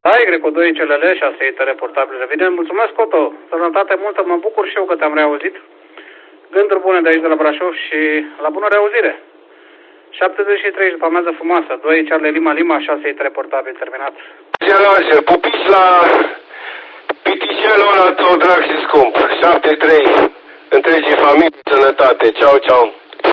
Da, Y2 CLL, 6 reportabil revine. Mulțumesc, Coto. Sănătate multă, mă bucur și eu că te-am reauzit. Gânduri bune de aici de la Brașov și la bună reauzire. 73 după amiază frumoasă, 2 Charlie Lima Lima, 6 reportabil terminat. Pupiți la piticelul ăla tău drag și scump. 7-3, întregii familii, sănătate. Ceau, ceau.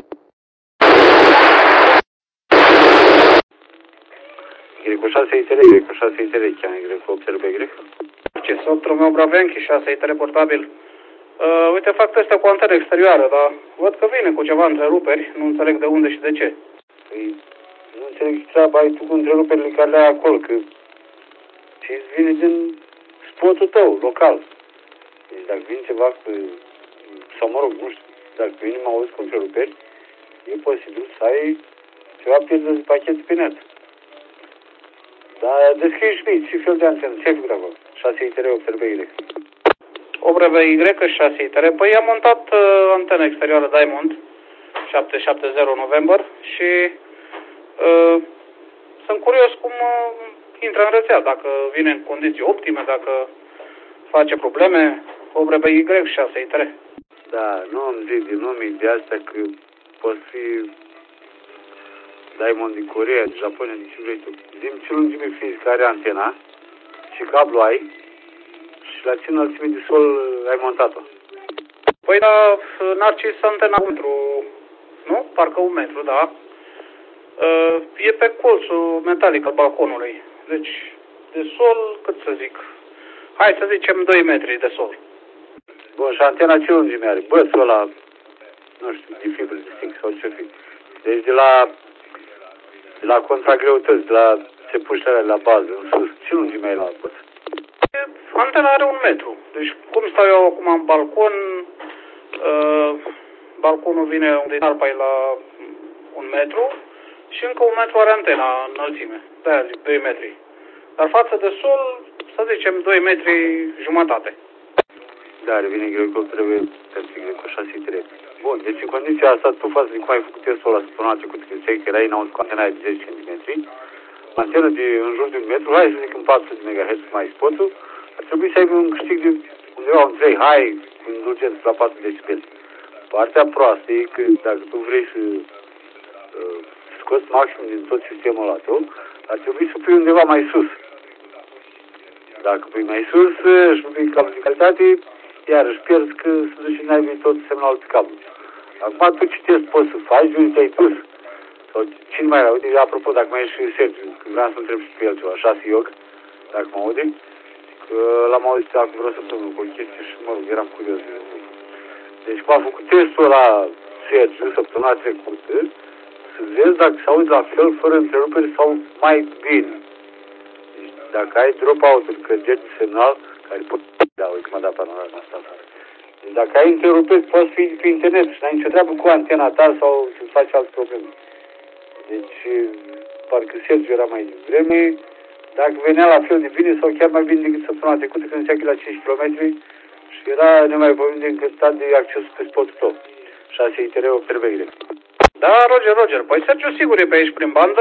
Greco 6 ITR, Greco 6 ITR, chiar Greco observă Greco. Ce sunt Romeo Bravenchi, 6 reportabil. Uite, fac teste cu antenă exterioară, dar văd că vine cu ceva întreruperi, nu înțeleg de unde și de ce. Păi, nu înțeleg ce treaba ai tu cu întreruperile care le ai acolo, că ți vine din spotul tău, local. Deci dacă vine ceva cu, sau mă rog, nu știu, dacă vine mă auzi cu întreruperi, e posibil să ai ceva pierdere de pachet pe net. Dar descrie și mie, ce fel de antenă, ce ai făcut acolo? 6 ITR, observă Y. OBRV Y, 6 ITR. Păi am montat antenă exterioară Diamond 770 November și sunt curios cum intră în rețea, dacă vine în condiții optime, dacă face probleme. OBRV Y, 6 ITR. Da, nu am zis din nume de astea că poți fi Diamond din Coreea, din Japonia, din ce vrei tu. Zi-mi ce lungime fizică are antena, ce cablu ai și la ce înălțime de sol ai montat-o. Păi da, Narcis antena 1 metru, nu? Parcă 1 metru, da. E pe colțul metalic al balconului. Deci, de sol, cât să zic, hai să zicem 2 metri de sol. Bun, și antena ce lungime are? Bățul ăla, nu știu, de fibră de zinc sau ce fi. Deci de la contragreutăți, de la țepușele la bază, în sus, ce lungime ai la băț? Antena are 1 metru. Deci, cum stau eu acum în balcon, balconul vine din arpa la 1 metru și încă 1 metru are antena înălțime. De-aia zic 2 metri. Dar față de sol, să zicem 2 metri jumătate. Da, revine greu că trebuie să fie cu 6 3. Bun, deci în condiția asta, tu față de cum ai făcut testul ăla săptămâna trecută, când ziceai că erai înăuntru cu antena de 10 cm, antenă de în jur de 1 metru, hai să zic în 400 de MHz cum ai spotul, ar trebui să aibă un câștig de undeva un 3 high, cu indulgență la 4 decibeli. Partea proastă e că dacă tu vrei să scoți maxim din tot sistemul ăla tău, ar trebui să pui undeva mai sus. Dacă pui mai sus și pui cablu de calitate, iar își pierzi că se duce și n-ai tot semnalul pe cablu. Acum tu ce test poți să faci, de unde te-ai dus? Sau cine mai era? Uite, apropo, dacă mai ești și Sergiu, că vreau să întreb și pe el ceva, 6 Iog, dacă mă aude, că l-am auzit acum vreo săptămână cu o chestie și, mă rog, eram curios. Deci, cum am făcut testul la Sergiu săptămâna trecută, să vezi dacă se auzi la fel, fără întreruperi sau mai bine. Deci, dacă ai drop-out-uri, căderi de semnal, care pot... Da, uite, m-a dat panorama asta. Deci, dacă ai întreruperi, poți fi pe internet și n-ai nicio treabă cu antena ta sau să faci alte probleme. Deci, parcă Sergiu era mai devreme, dacă venea la fel de bine sau chiar mai bine decât săptămâna trecută, când zicea că la 5 km și era nemaipomenit decât stat de acces pe spotul tău. 6 ITR, observă Y. Da, Roger. Păi Sergiu sigur e pe aici prin bandă.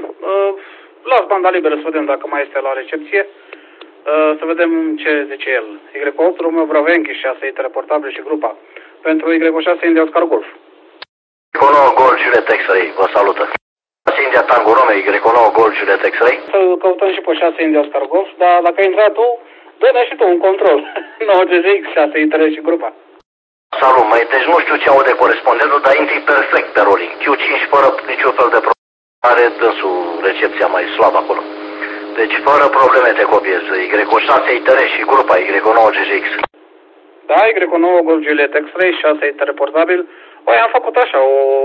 Las banda liberă să vedem dacă mai este la recepție. Să vedem ce zice el. Y8, Romeo Bravenchi, 6 ITR portabil și grupa. Pentru Y6, India Oscar Golf. Y9 Golf Juliet X-Ray, vă salută. 6 India Tango Romeo, Y9 Golf Juliet X-Ray. Să căutăm și pe 6 India Oscar Golf, dar dacă ai intrat tu, dă-ne și tu un control. 9 GZX, 6 ITR și grupa. Salut, măi, deci nu știu ce aude corespondentul, dar intri perfect pe rolling. Q5 fără niciun fel de problemă. Are dânsul recepția mai slabă acolo. Deci fără probleme te copiez. Y6 ITR și grupa Y9 GZX. Da, Y9 Golf Juliet X-Ray, 6 ITR portabil. Păi am făcut așa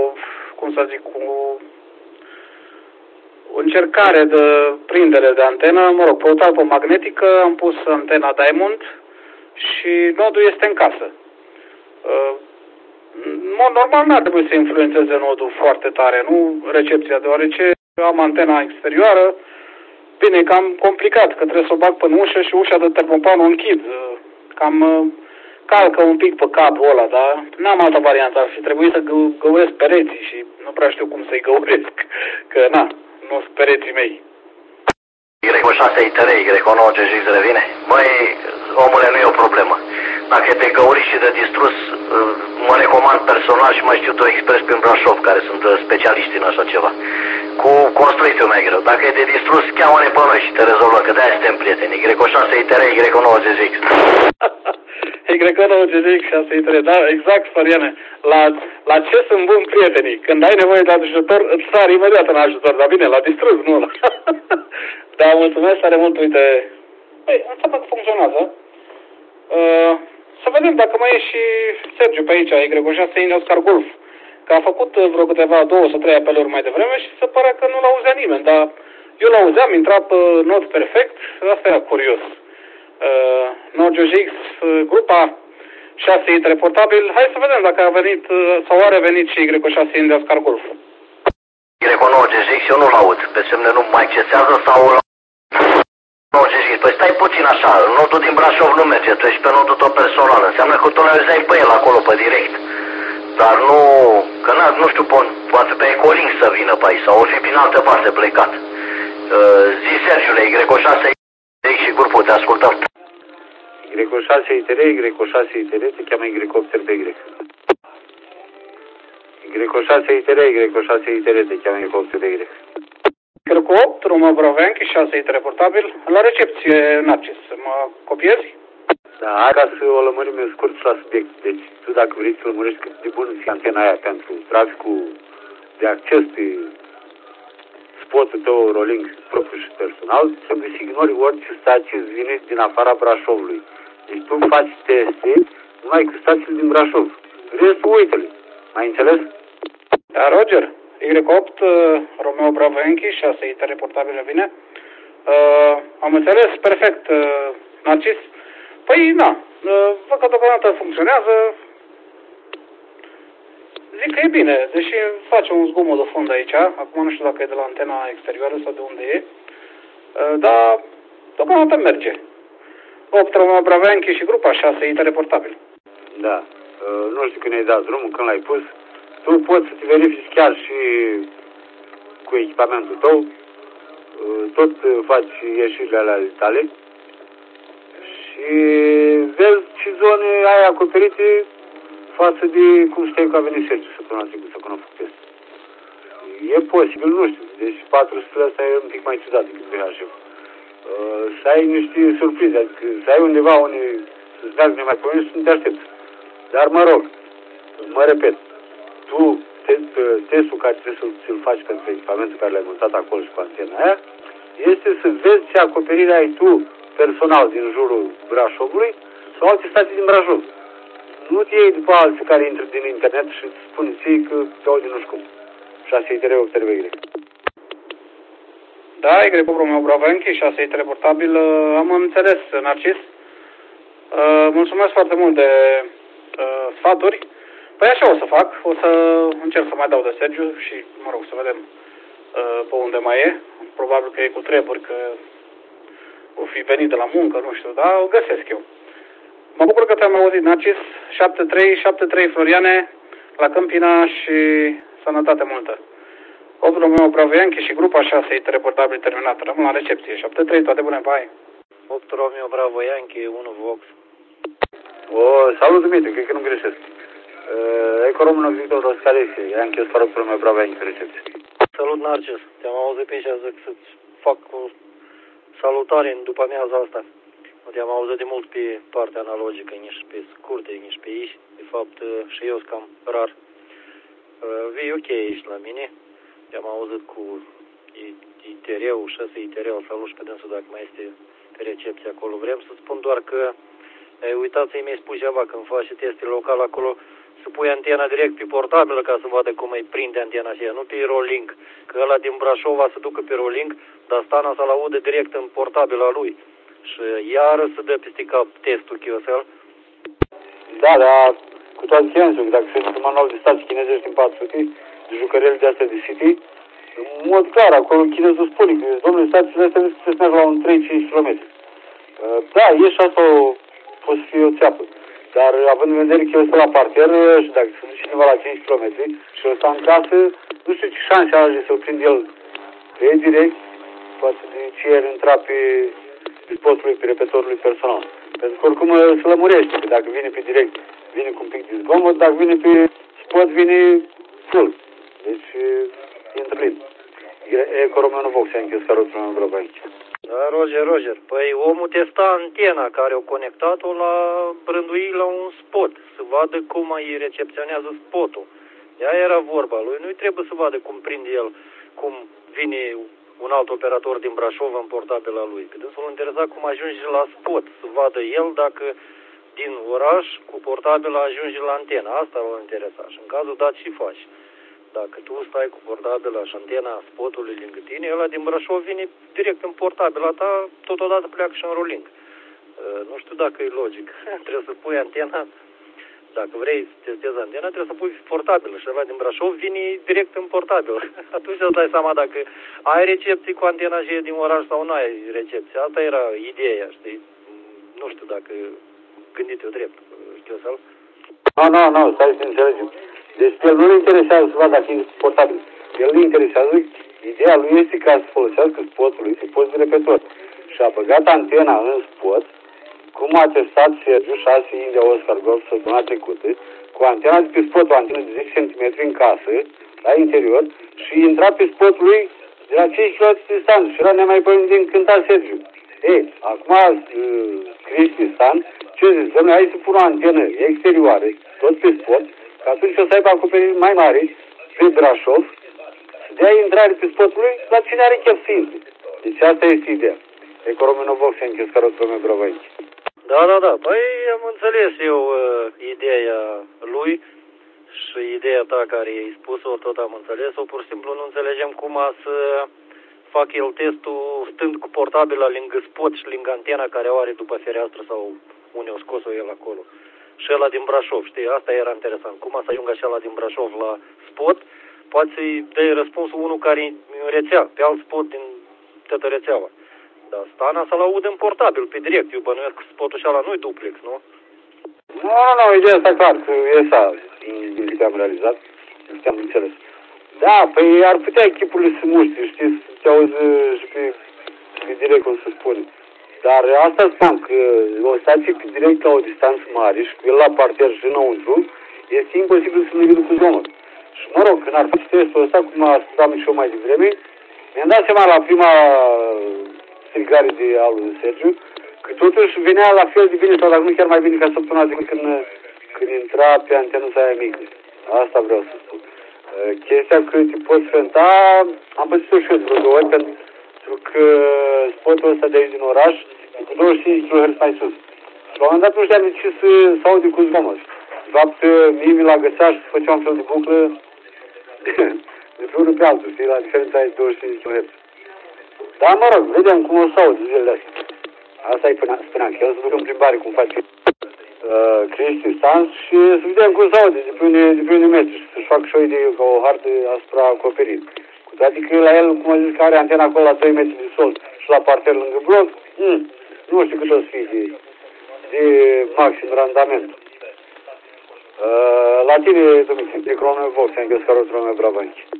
o încercare de prindere de antenă, mă rog, pe o talpă magnetică, am pus antena Diamond și nodul este în casă. În mod normal n-ar trebui să influențeze nodul foarte tare, nu recepția, deoarece am antena exterioară. Bine, e cam complicat, că trebuie să o bag până ușă și ușa de termopan o închid. Cam calcă un pic pe capul ăla, dar n-am altă variantă. Ar fi trebuit să găuresc pereții și nu prea știu cum să-i găuresc, că nu sunt pereții mei. Y6 ITR, Y9 GX revine? Băi, omule, nu e o problemă. Dacă e de găurit și de distrus, mă recomand personal și mai știu tu expres prin Brașov, care sunt specialiști în așa ceva. Cu construitul mai greu. Dacă e de distrus, cheamă-ne pe noi și te rezolvă, că de-aia suntem prieteni. Y6 ITR, Y9 GX. Y9 GX 6 ITR, da, exact, Floriane. La ce sunt buni prietenii? Când ai nevoie de ajutor, îți sari imediat în ajutor, dar bine, la distrus, nu. Da, mulțumesc tare mult, uite. Păi, înseamnă că funcționează. Să vedem dacă mai e și Sergiu pe aici, Y6 India Oscar Golf, că a făcut vreo câteva 2 sau 3 apeluri mai devreme și se pare că nu l-auzea nimeni, dar eu l-auzeam, intra pe not perfect, asta era curios. Nogio GX, grupa 6 ITR portabil, hai să vedem dacă a venit sau are venit și Y6 India Oscar Golf. Y9 GX eu nu-l aud, pe semne nu mai accesează sau păi stai puțin așa, nodul din Brașov nu merge, tu ești pe nodul tău personal, înseamnă că tu l-auzeai pe el acolo, pe direct. Dar nu, că nu știu, poate pe Ecolink să vină pe aici, sau o fi prin altă parte plecat. Zi, Sergiule, Y6 și grupul, te ascultăm. Y6 ITR, Y6 ITR, te cheamă Y8 pe Y. Y6 ITR, Y6 ITR, te cheamă Y8 pe Y. Cred că 8, Romeo Braveanchi, 6 ITR portabil, la recepție, Narcis. Mă copiezi? Da, ca să o lămurim scurt la subiect. Deci, tu dacă vrei să lămurești cât de bun fi antena aia pentru traficul de acces pe spotul tău rolling propriu și personal, trebuie să ignori orice stație îți vine din afara Brașovului. Deci tu faci teste numai cu stațiile din Brașov. Restul, uite-le. Mai înțeles? Da, Roger. Y8, Romeo Braveanchi, 6 ITR portabil vine. Am înțeles, perfect, Narcis. Păi, na, văd că deocamdată funcționează. Zic că e bine, deși face un zgomot de fund aici. Acum nu știu dacă e de la antena exterioară sau de unde e. Dar deocamdată merge. 8 Romeo Braveanchi și grupa 6 ITR portabil. Da. Nu știu când ai dat drumul, când l-ai pus. Tu poți să te verifici chiar și cu echipamentul tău. Tot faci ieșirile alea tale. Și vezi ce zone ai acoperite față de cum știai că a venit Sergiu săptămâna trecută să cunosc test. E posibil, nu știu. Deci 400 ăsta e un pic mai ciudat decât VHF. Să ai niște surprize, adică să ai undeva unde să-ți meargă nemaipomenit și să nu te aștepți. Dar mă rog, mă repet, tu testul care trebuie să-l faci pentru echipamentul care l-ai montat acolo și cu antena aia este să vezi ce acoperire ai tu personal din jurul Brașovului sau alte stații din Brașov. Nu te iei după alții care intră din internet și îți spune ție că te auzi nu știu cum. 6 ITR, 8 Y. Da, Y Romeo Braveanchi, 6 ITR portabil, am înțeles, Narcis. Mulțumesc foarte mult de sfaturi. Păi așa o să fac, o să încerc să mai dau de Sergiu și, mă rog, să vedem pe unde mai e. Probabil că e cu treburi, că o fi venit de la muncă, nu știu, dar o găsesc eu. Mă bucur că te-am auzit, Narcis. 73 Floriane, la Câmpina și sănătate multă. 8 Romeo Braveanchi și grupa 6 ITR portabil terminat. Rămân la recepție. 73, toate bune, bye. 8 Romeo Braveanchi, 1 Vox. Salut, Dumitru, cred că nu greșesc. Eco Română Victor Roscalexie, i-am închis fără 8 Romeo Braveanchi pe recepție. Salut, Narcis. Te-am auzit pe aici, zic să-ți fac o salutare în după amiaza asta. Te-am auzit de mult pe partea analogică, nici pe scurte, nici pe aici. De fapt, și eu sunt cam rar. Vii ok aici la mine. Te-am auzit cu ITR-ul, 6 ITR-ul, salut și pe dânsul dacă mai este pe recepție acolo. Vrem să spun doar că ai uitat să-i mi-ai spus ceva când faci teste local acolo, să pui antena direct pe portabilă ca să vadă cum îi prinde antena aceea, nu pe Rolink. Că ăla din Brașov va să ducă pe Rolink, dar stana să-l aude direct în portabila lui. Și iară să dă peste cap testul QSL. Da, dar cu toate chanțurile, dacă se ducă manual de stații chinezești în 400, de jucărele de astea de City, în mod clar, acolo chinezul spune că, domnule, stațiile astea trebuie să se meargă la un 3-5 km. Da, e și asta poate să fie o țeapă. Dar având în vedere că eu sunt la parter și dacă se duce cineva la 5 km și ăsta în casă, nu știu ce șanse are să-l prind el pe direct față de ce el intra pe spotul lui, pe repetorul lui personal. Pentru că oricum se lămurește, că dacă vine pe direct, vine cu un pic de zgomot, dacă vine pe spot, vine full. Deci, intră plin. Eco Romeo Vox, a închis caroțul meu grab aici. Da, Roger. Păi omul testa antena care o conectat-o la rânduit la un spot, să vadă cum îi recepționează spotul. Ea era vorba lui, nu-i trebuie să vadă cum prinde el, cum vine un alt operator din Brașov în portabila lui. Că dânsul îl interesa cum ajunge la spot, să vadă el dacă din oraș cu portabila ajunge la antena. Asta l-a interesat și în cazul dat și faci. Dacă tu stai cu portabila și antena spotului lângă tine, ăla din Brașov vine direct în portabila ta, totodată pleacă și în rolling. Nu știu dacă e logic. Trebuie să pui antena, dacă vrei să testezi antena, trebuie să pui portabilă și ăla din Brașov vine direct în portabilă. Atunci îți dai seama dacă ai recepții cu antena și e din oraș sau nu ai recepții. Asta era ideea, știi? Nu știu dacă gândit eu drept. Știu să-l? Nu, stai să înțelegem. Deci el nu-l interesează să vadă dacă e portabil. El îl interesează, ideea lui este ca să folosească spotul lui, să poți de repetor. Și a băgat antena în spot, cum a testat Sergiu 6 India Oscar Golf săptămâna trecută, cu antena de pe spot, o antenă de 10 cm în casă, la interior, și intra pe spotul lui de la 5 km distanță și era nemaipomenit din cânta Sergiu. Ei, acum Cristi Stan, ce zici, dom'le, hai să pun o antenă exterioară, tot pe spot, că atunci o să aibă acoperiri mai mari pe Brașov, să dea intrare pe spotul lui la cine are chef să intre. Deci asta este ideea. Eco Romeo Vox, a închis caroțul meu grab aici. Da. Păi am înțeles eu ideea lui și ideea ta care i-ai spus-o, tot am înțeles-o. Pur și simplu nu înțelegem cum a să fac el testul stând cu portabila lângă spot și lângă antena care o are după fereastră sau unde o scos-o el acolo. Și ăla din Brașov, știi? Asta era interesant. Cum a să ajungă și ăla din Brașov la spot? Poate să-i dai răspunsul unul care e în rețea, pe alt spot din toată rețeaua. Dar Stana să-l aud în portabil, pe direct. Eu bănuiesc că spotul și ăla nu-i duplex, nu? Nu, ideea asta clar, că e asta, din câte am realizat, câte am înțeles. Da, păi ar putea echipurile să muște, știi, să te auzi și pe direct, cum se spune. Dar asta spun că o stație pe direct la o distanță mare și cu el la parter și înăuntru, este imposibil să le cu zgomot. Și mă rog, când ar face testul ăsta, cum a spus și eu mai devreme, mi-am dat seama la prima strigare de al lui Sergiu, că totuși venea la fel de bine sau dacă nu chiar mai bine ca săptămâna decât când intra pe antenuța aia mică. Asta vreau să spun. Chestia că te poți fenta, am pățit-o și eu de vreo 2 ori, pentru că spotul ăsta de aici din oraș e cu 25 kHz mai sus. Și la un moment dat nu știam de ce să aude cu zgomot. De fapt, mie mi l-a găsat și se făcea un fel de buclă de pe unul pe altul, știi, la diferența de 25 kHz. Dar mă rog, vedem cum o să auzi zilele astea. Asta-i spuneam, că el să duc în plimbare cum face Cristi Stans și să vedem cum se aude de pe unde merge și să-și facă și o idee ca o hartă asupra acoperirii. Cu toate că la el, cum am zis, că are antena acolo la 2 metri de sol și la parter lângă bloc, nu știu cât o să fie de maxim randament. La tine, Dumitru, Eco Romeo Vox, am găsit caroțul meu bravo aici.